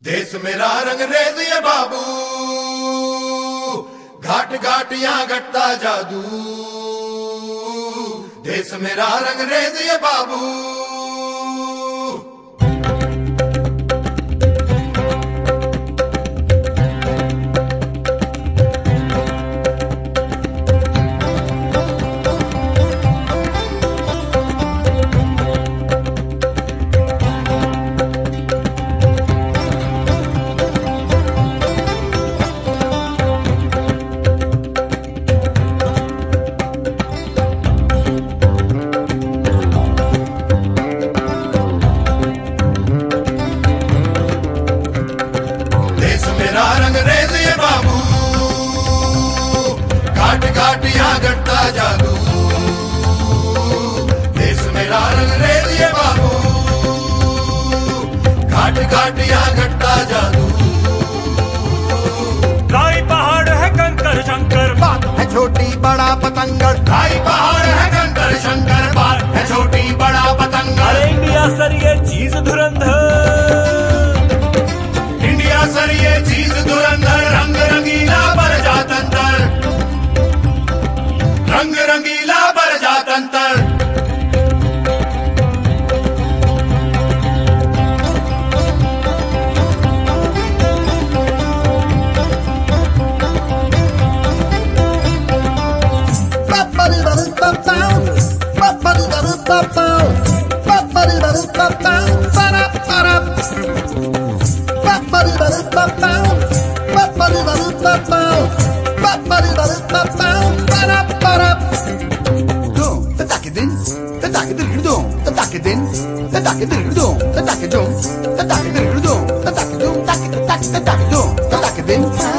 देश मेरा रंगरेज ये बाबू, घाट घाट यहाँ घटता जादू। देश मेरा रंगरेज ये बाबू। मेरा रंगरेज ये बाबू, घाट घाट यहाँ घटता जादू। देश मेरा रंगरेज ये बाबू, घाट घाट यहाँ घटता जादू। काई पहाड़ है कंकर शंकर, बात है छोटी बड़ा पतंगर। काई पहाड़ है कंकर शंकर, बात है छोटी बड़ा पतंगर। अरे इंडिया सर ये चीज धुरंधर, इंडिया सर ये चीज धुरंधर। रंग रंगीला बर जातंतर, रंग रंगीला बर जातंतर। Then